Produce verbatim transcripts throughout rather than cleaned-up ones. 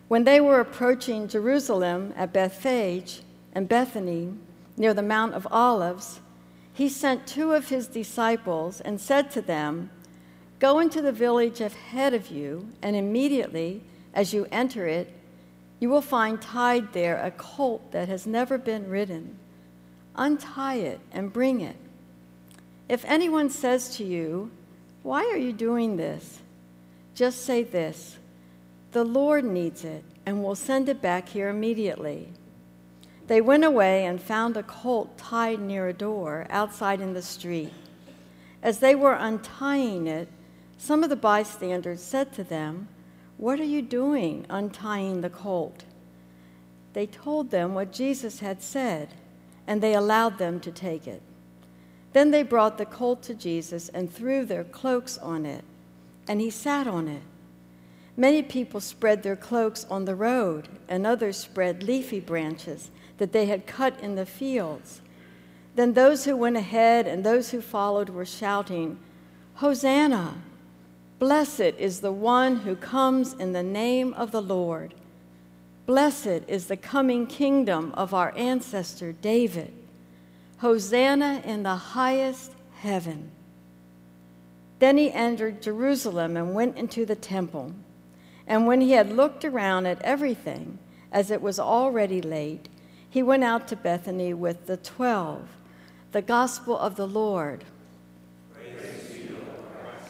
When they were approaching Jerusalem at Bethphage and Bethany, near the Mount of Olives, he sent two of his disciples and said to them, "Go into the village ahead of you, and immediately, as you enter it, you will find tied there a colt that has never been ridden. Untie it and bring it. If anyone says to you, 'Why are you doing this?' just say this, 'The Lord needs it, and will send it back here immediately.'" They went away and found a colt tied near a door outside in the street. As they were untying it, some of the bystanders said to them, "What are you doing untying the colt?" They told them what Jesus had said, and they allowed them to take it. Then they brought the colt to Jesus and threw their cloaks on it, and he sat on it. Many people spread their cloaks on the road, and others spread leafy branches that they had cut in the fields. Then those who went ahead and those who followed were shouting, "Hosanna! Blessed is the one who comes in the name of the Lord. Blessed is the coming kingdom of our ancestor David. Hosanna in the highest heaven." Then he entered Jerusalem and went into the temple. And when he had looked around at everything, as it was already late, he went out to Bethany with the twelve. The gospel of the Lord. Praise to you, Lord Christ.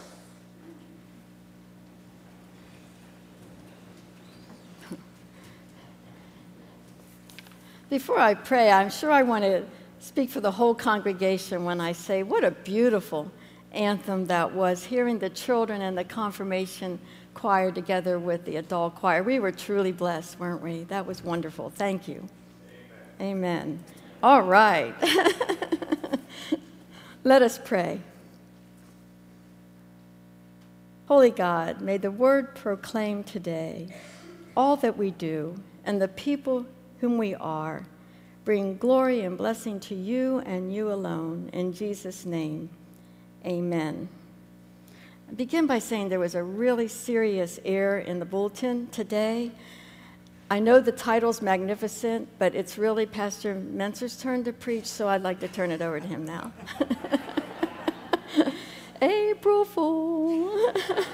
Before I pray, I'm sure I want to speak for the whole congregation when I say what a beautiful anthem that was, hearing the children and the confirmation choir together with the adult choir. We were truly blessed, weren't we? That was wonderful. Thank you. Amen. Amen. All right. Let us pray. Holy God, may the word proclaim today all that we do and the people whom we are bring glory and blessing to you and you alone. In Jesus' name, amen. I begin by saying there was a really serious error in the bulletin today. I know the title's magnificent, but it's really Pastor Mentzer's turn to preach, so I'd like to turn it over to him now. April Fool.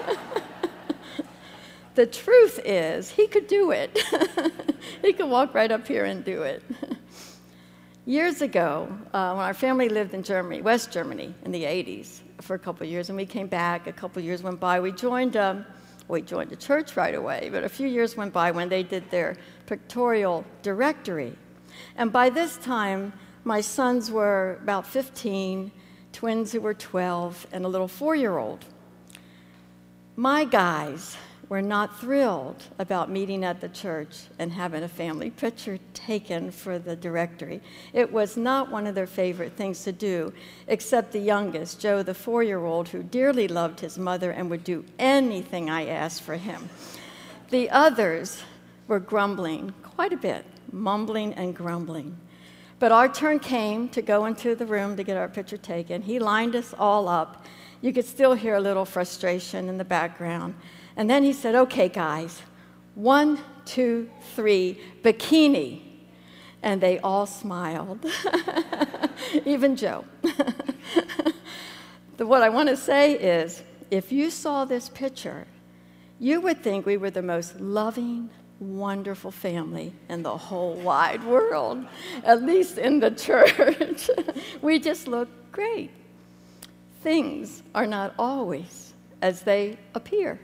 The truth is, he could do it. He could walk right up here and do it. Years ago, uh, when our family lived in Germany, West Germany, in the eighties, for a couple of years, and we came back, a couple of years went by, we joined, um, we joined the church right away, but a few years went by when they did their pictorial directory. And by this time, my sons were about fifteen, twins who were twelve, and a little four-year-old. My guys were not thrilled about meeting at the church and having a family picture taken for the directory. It was not one of their favorite things to do, except the youngest, Joe, the four-year-old, who dearly loved his mother and would do anything I asked for him. The others were grumbling quite a bit, mumbling and grumbling. But our turn came to go into the room to get our picture taken. He lined us all up. You could still hear a little frustration in the background. And then he said, "Okay, guys, one, two, three, bikini." And they all smiled, even Joe. the, what I want to say is, if you saw this picture, you would think we were the most loving, wonderful family in the whole wide world, at least in the church. We just look great. Things are not always as they appear.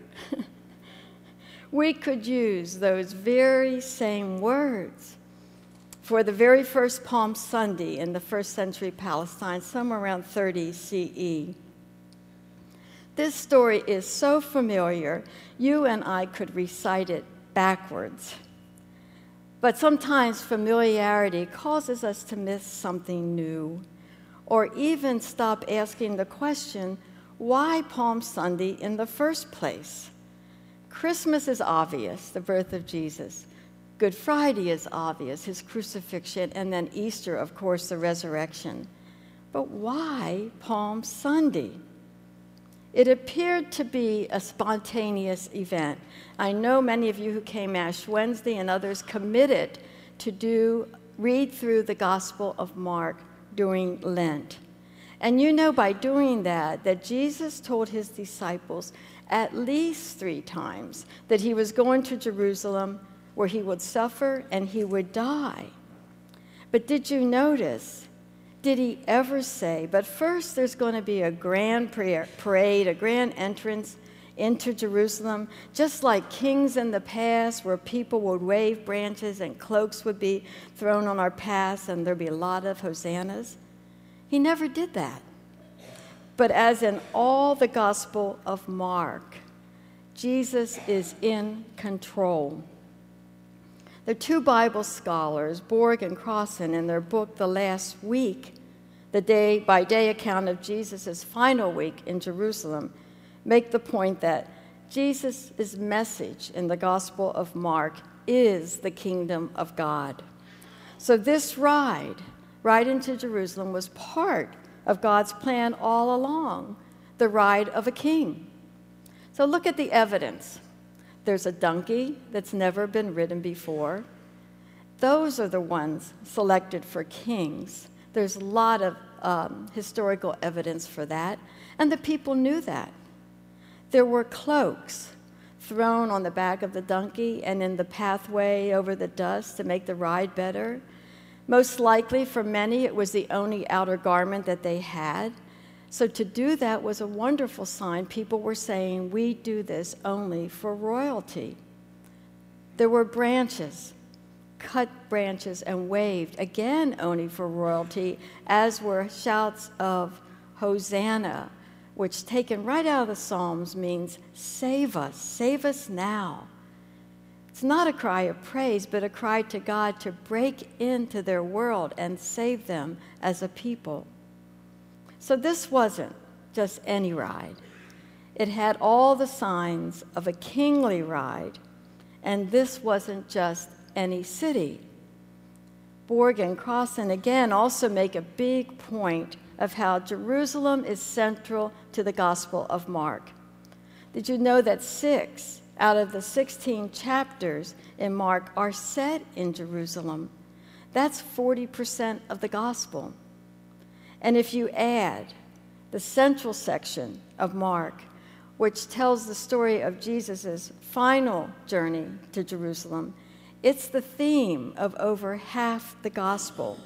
We could use those very same words for the very first Palm Sunday in the first century Palestine, somewhere around thirty C E. This story is so familiar, you and I could recite it backwards. But sometimes familiarity causes us to miss something new, or even stop asking the question, why Palm Sunday in the first place? Christmas is obvious, the birth of Jesus. Good Friday is obvious, his crucifixion, and then Easter, of course, the resurrection. But why Palm Sunday? It appeared to be a spontaneous event. I know many of you who came Ash Wednesday and others committed to do read through the Gospel of Mark during Lent. And you know by doing that, that Jesus told his disciples at least three times that he was going to Jerusalem where he would suffer and he would die. But did you notice, did he ever say, but first there's going to be a grand parade, a grand entrance into Jerusalem, just like kings in the past where people would wave branches and cloaks would be thrown on our paths and there'd be a lot of hosannas? He never did that. But as in all the Gospel of Mark, Jesus is in control. The two Bible scholars, Borg and Crossan, in their book, The Last Week, the day-by-day account of Jesus' final week in Jerusalem, make the point that Jesus' message in the Gospel of Mark is the kingdom of God. So this ride, ride into Jerusalem, was part of God's plan all along, the ride of a king. So look at the evidence. There's a donkey that's never been ridden before. Those are the ones selected for kings. There's a lot of um, historical evidence for that, and the people knew that. There were cloaks thrown on the back of the donkey and in the pathway over the dust to make the ride better. Most likely, for many, it was the only outer garment that they had. So to do that was a wonderful sign. People were saying, we do this only for royalty. There were branches, cut branches and waved, again only for royalty, as were shouts of Hosanna, which taken right out of the Psalms means, save us, save us now. It's not a cry of praise, but a cry to God to break into their world and save them as a people. So this wasn't just any ride. It had all the signs of a kingly ride, and this wasn't just any city. Borg and Crossan again also make a big point of how Jerusalem is central to the Gospel of Mark. Did you know that six out of the sixteen chapters in Mark are set in Jerusalem? That's forty percent of the Gospel. And if you add the central section of Mark, which tells the story of Jesus' final journey to Jerusalem, it's the theme of over half the Gospel.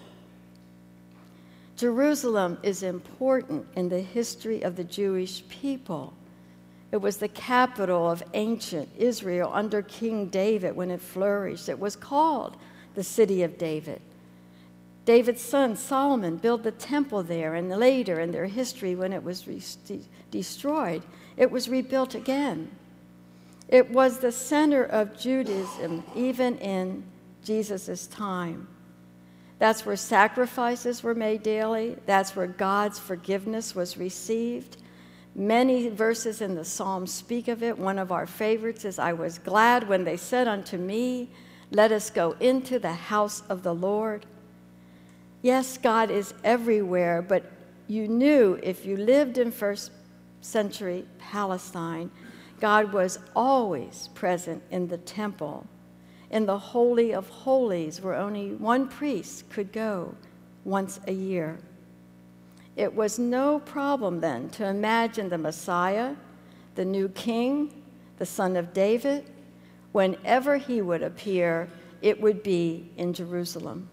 Jerusalem is important in the history of the Jewish people. It was the capital of ancient Israel under King David when it flourished. It was called the City of David. David's son Solomon built the temple there, and later in their history, when it was re- destroyed, it was rebuilt again. It was the center of Judaism even in Jesus' time. That's where sacrifices were made daily. That's where God's forgiveness was received. Many verses in the Psalms speak of it. One of our favorites is, I was glad when they said unto me, let us go into the house of the Lord. Yes, God is everywhere, but you knew if you lived in first century Palestine, God was always present in the temple, in the Holy of Holies, where only one priest could go once a year. It was no problem then to imagine the Messiah, the new king, the son of David. Whenever he would appear, it would be in Jerusalem.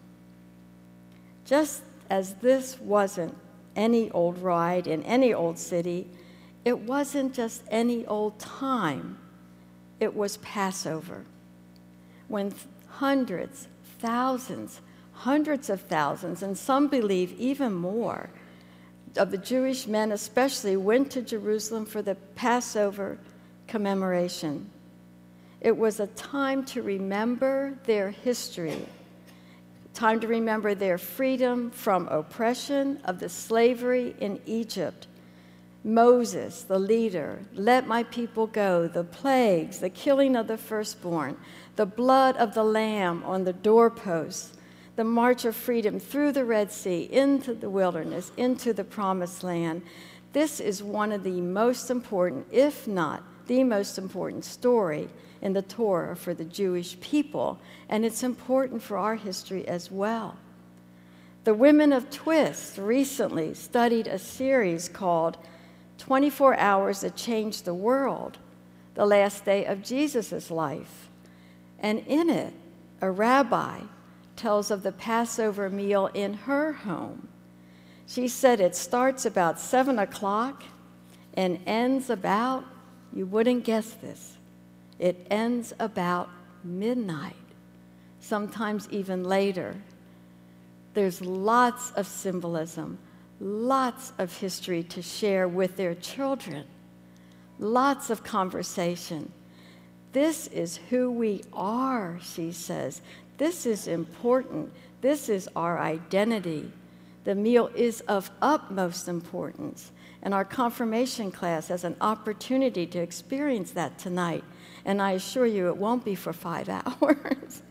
Just as this wasn't any old ride in any old city, it wasn't just any old time. It was Passover, when hundreds, thousands, hundreds of thousands, and some believe even more, of the Jewish men especially went to Jerusalem for the Passover commemoration. It was a time to remember their history, time to remember their freedom from oppression of the slavery in Egypt. Moses, the leader, let my people go, the plagues, the killing of the firstborn, the blood of the lamb on the doorposts, the march of freedom through the Red Sea, into the wilderness, into the promised land. This is one of the most important, if not the most important story in the Torah for the Jewish people, and it's important for our history as well. The Women of Twist recently studied a series called twenty-four hours That Changed the World, the last day of Jesus' life. And in it, a rabbi tells of the Passover meal in her home. She said it starts about seven o'clock and ends about, you wouldn't guess this, it ends about midnight, sometimes even later. There's lots of symbolism, lots of history to share with their children, lots of conversation. This is who we are, she says. This is important. This is our identity. The meal is of utmost importance, and our confirmation class has an opportunity to experience that tonight, and I assure you it won't be for five hours.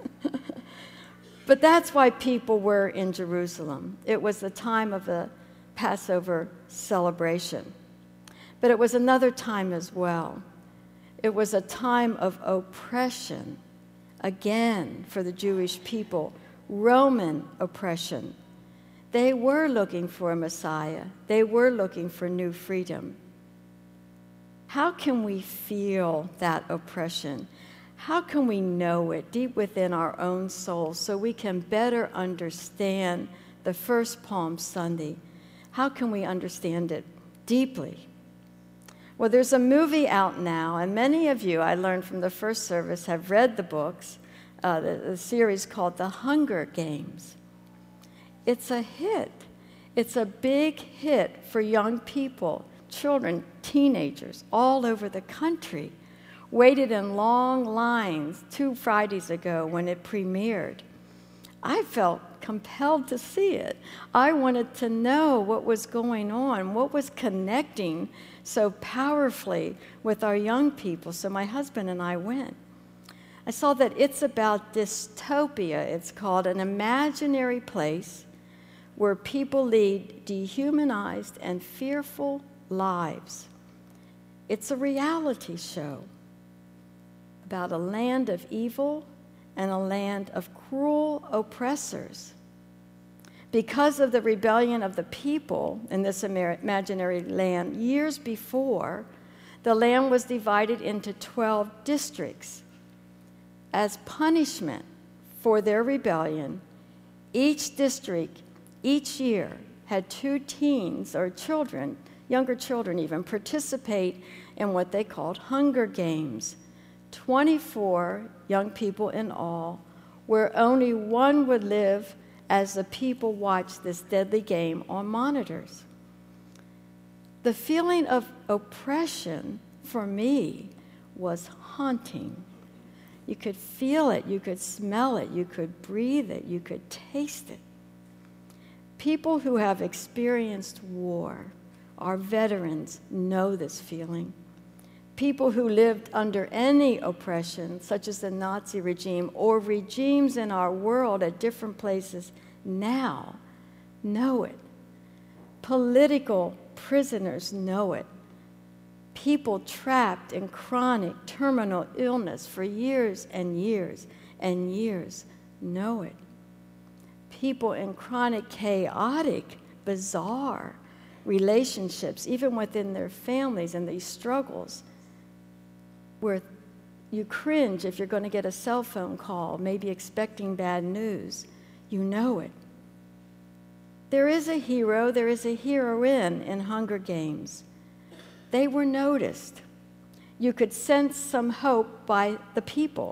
But that's why people were in Jerusalem. It was the time of the Passover celebration. But it was another time as well. It was a time of oppression, again, for the Jewish people, Roman oppression. They were looking for a Messiah. They were looking for new freedom. How can we feel that oppression? How can we know it deep within our own souls so we can better understand the first Palm Sunday? How can we understand it deeply? Well, there's a movie out now, and many of you, I learned from the first service, have read the books, uh, the, the series called The Hunger Games. It's a hit. It's a big hit for young people, children, teenagers, all over the country. Waited in long lines two Fridays ago when it premiered. I felt compelled to see it. I wanted to know what was going on, what was connecting so powerfully with our young people, so my husband and I went. I saw that it's about dystopia. It's called an imaginary place where people lead dehumanized and fearful lives. It's a reality show about a land of evil and a land of cruel oppressors. Because of the rebellion of the people in this imaginary land, years before, the land was divided into twelve districts. As punishment for their rebellion, each district, each year, had two teens or children, younger children even, participate in what they called Hunger Games. twenty-four young people in all, where only one would live as the people watched this deadly game on monitors. The feeling of oppression for me was haunting. You could feel it, you could smell it, you could breathe it, you could taste it. People who have experienced war, our veterans, know this feeling. People who lived under any oppression, such as the Nazi regime or regimes in our world at different places now, know it. Political prisoners know it. People trapped in chronic terminal illness for years and years and years know it. People in chronic, chaotic, bizarre relationships, even within their families and these struggles, where you cringe if you're going to get a cell phone call, maybe expecting bad news. You know it. There is a hero, there is a heroine in Hunger Games. They were noticed. You could sense some hope by the people.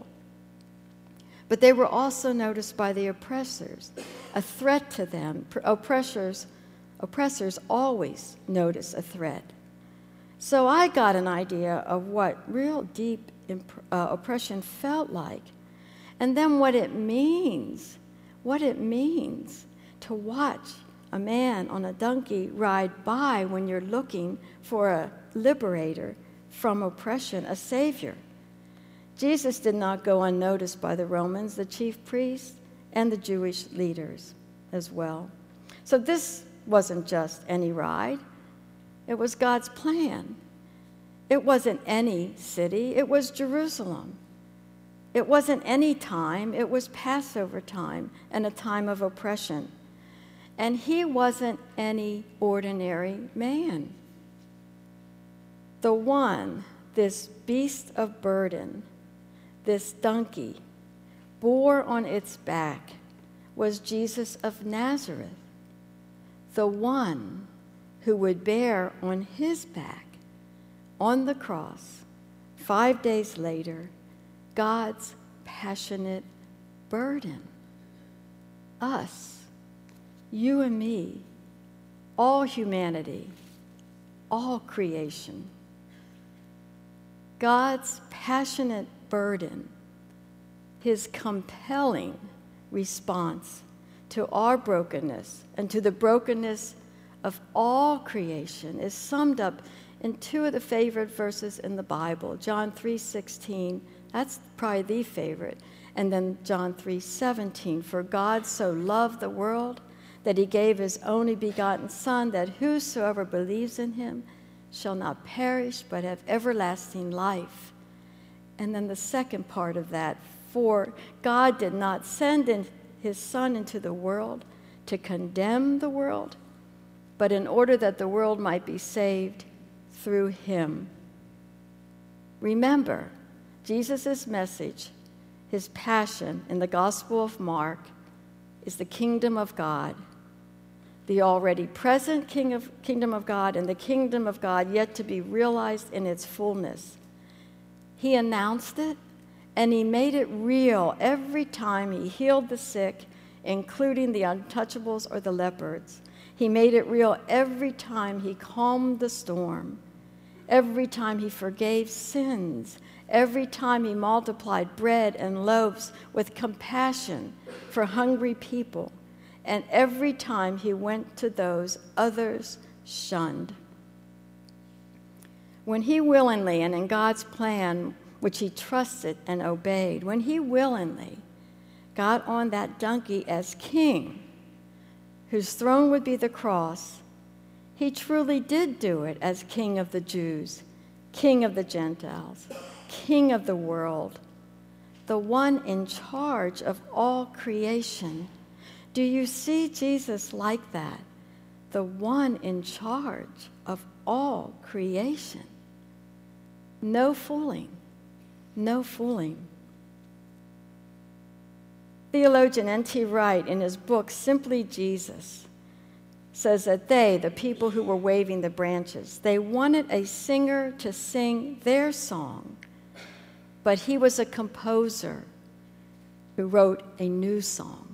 But they were also noticed by the oppressors, a threat to them. Oppressors, oppressors always notice a threat. So I got an idea of what real deep imp- uh, oppression felt like, and then what it means, what it means to watch a man on a donkey ride by when you're looking for a liberator from oppression, a savior. Jesus did not go unnoticed by the Romans, the chief priests, and the Jewish leaders as well. So this wasn't just any ride. It was God's plan. It wasn't any city. It was Jerusalem. It wasn't any time. It was Passover time and a time of oppression. And he wasn't any ordinary man. The one, this beast of burden, this donkey, bore on its back was Jesus of Nazareth, the one who would bear on his back, on the cross, five days later, God's passionate burden. Us, you and me, all humanity, all creation. God's passionate burden, his compelling response to our brokenness and to the brokenness of all creation is summed up in two of the favorite verses in the Bible, John three sixteen, that's probably the favorite, and then John three seventeen, for God so loved the world that he gave his only begotten Son, that whosoever believes in him shall not perish but have everlasting life. And then the second part of that, for God did not send in his Son into the world to condemn the world, but in order that the world might be saved through him. Remember, Jesus' message, his passion in the Gospel of Mark, is the kingdom of God, the already present king of, kingdom of God, and the kingdom of God yet to be realized in its fullness. He announced it, and he made it real every time he healed the sick, including the untouchables or the lepers. He made it real every time he calmed the storm, every time he forgave sins, every time he multiplied bread and loaves with compassion for hungry people, and every time he went to those others shunned. When he willingly and in God's plan, which he trusted and obeyed, when he willingly got on that donkey as king, whose throne would be the cross, he truly did do it as King of the Jews, King of the Gentiles, King of the world, the one in charge of all creation. Do you see Jesus like that? The one in charge of all creation. No fooling, no fooling. Theologian N T Wright, in his book, Simply Jesus, says that they, the people who were waving the branches, they wanted a singer to sing their song, but he was a composer who wrote a new song.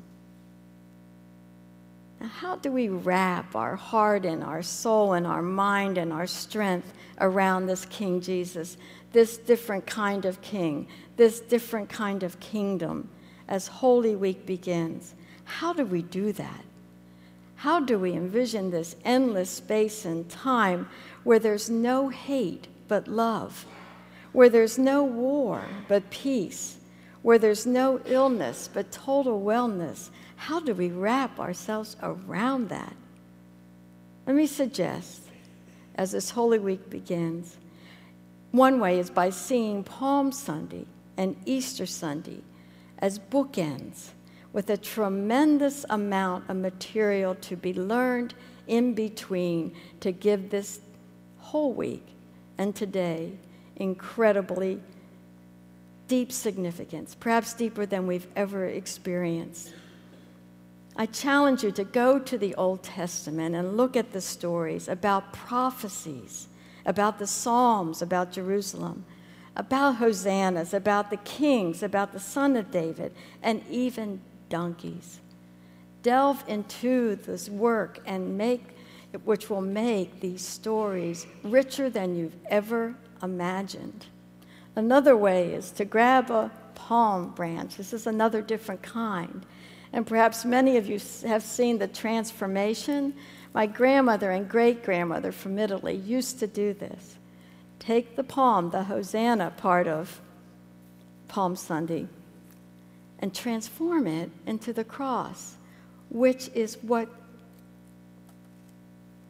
Now, how do we wrap our heart and our soul and our mind and our strength around this King Jesus, this different kind of king, this different kind of kingdom as Holy Week begins? How do we do that? How do we envision this endless space and time where there's no hate but love, where there's no war but peace, where there's no illness but total wellness? How do we wrap ourselves around that? Let me suggest, as this Holy Week begins, one way is by seeing Palm Sunday and Easter Sunday as bookends with a tremendous amount of material to be learned in between to give this whole week and today incredibly deep significance, perhaps deeper than we've ever experienced. I challenge you to go to the Old Testament and look at the stories about prophecies, about the Psalms, about Jerusalem, about hosannas, about the kings, about the Son of David, and even donkeys. Delve into this work and make, which will make these stories richer than you've ever imagined. Another way is to grab a palm branch. This is another different kind. And perhaps many of you have seen the transformation. My grandmother and great-grandmother from Italy used to do this. Take the palm, the Hosanna part of Palm Sunday, and transform it into the cross, which is what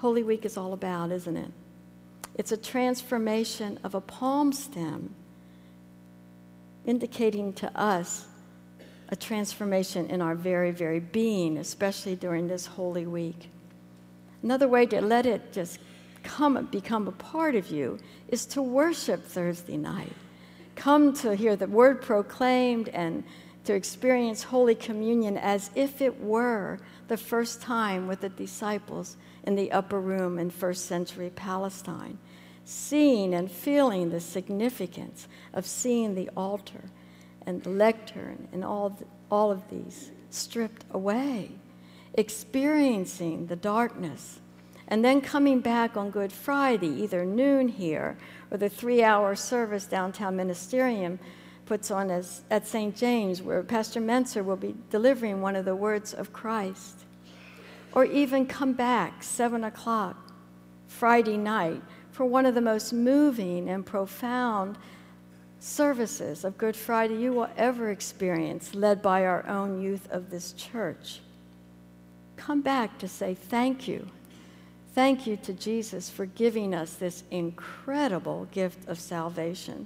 Holy Week is all about, isn't it? It's a transformation of a palm stem, indicating to us a transformation in our very, very being, especially during this Holy Week. Another way to let it just come become a part of you is to worship Thursday night. Come to hear the word proclaimed and to experience Holy Communion as if it were the first time with the disciples in the upper room in first century Palestine, seeing and feeling the significance of seeing the altar and the lectern and all, the, all of these stripped away, experiencing the darkness, and then coming back on Good Friday, either noon here or the three-hour service downtown Ministerium puts on as, at Saint James, where Pastor Menser will be delivering one of the words of Christ. Or even come back seven o'clock Friday night for one of the most moving and profound services of Good Friday you will ever experience, led by our own youth of this church. Come back to say thank you. Thank you to Jesus for giving us this incredible gift of salvation.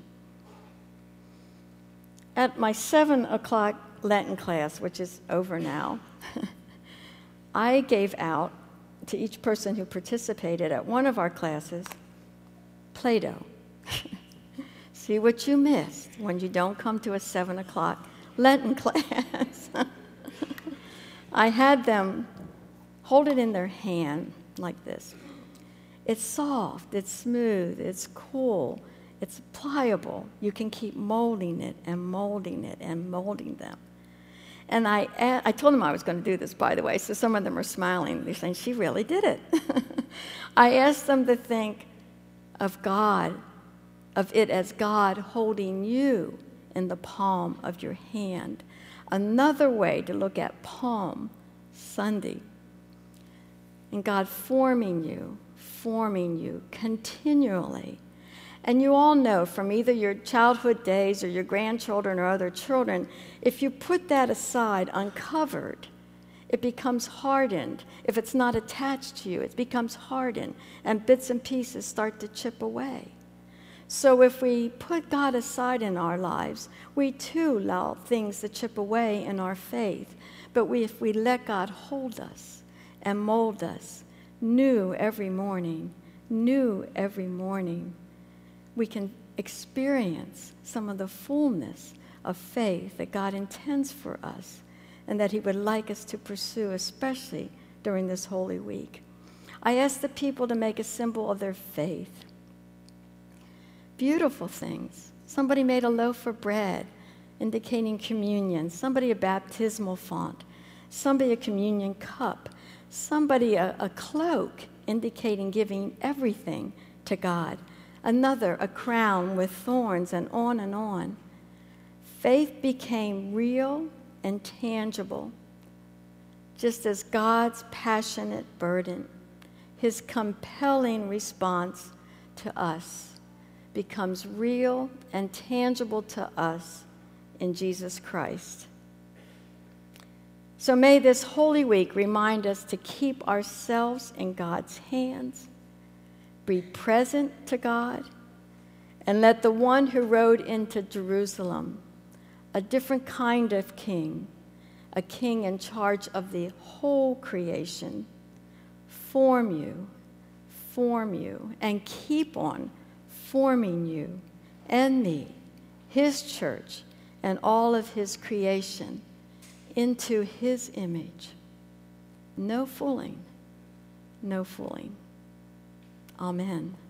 At my seven o'clock Lenten class, which is over now, I gave out to each person who participated at one of our classes Play-Doh. See what you missed when you don't come to a seven o'clock Lenten class. I had them hold it in their hand like this. It's soft, it's smooth, it's cool, it's pliable. You can keep molding it and molding it and molding them. And I, I told them I was going to do this, by the way, so some of them are smiling. They're saying, she really did it. I asked them to think of God, of it as God holding you in the palm of your hand. Another way to look at Palm Sunday. And God forming you, forming you continually. And you all know from either your childhood days or your grandchildren or other children, if you put that aside uncovered, it becomes hardened. If it's not attached to you, it becomes hardened, and bits and pieces start to chip away. So if we put God aside in our lives, we too allow things to chip away in our faith. But we, if we let God hold us and mold us new every morning, new every morning, we can experience some of the fullness of faith that God intends for us and that he would like us to pursue, especially during this Holy Week. I asked the people to make a symbol of their faith. Beautiful things. Somebody made a loaf of bread indicating communion. Somebody a baptismal font. Somebody a communion cup. Somebody a, a cloak indicating giving everything to God. Another a crown with thorns, and on and on. Faith became real and tangible, just as God's passionate burden, his compelling response to us, becomes real and tangible to us in Jesus Christ. So may this Holy Week remind us to keep ourselves in God's hands, be present to God, and let the one who rode into Jerusalem, a different kind of king, a king in charge of the whole creation, form you, form you, and keep on forming you and me, his church, and all of his creation into his image. No fooling, no fooling. Amen.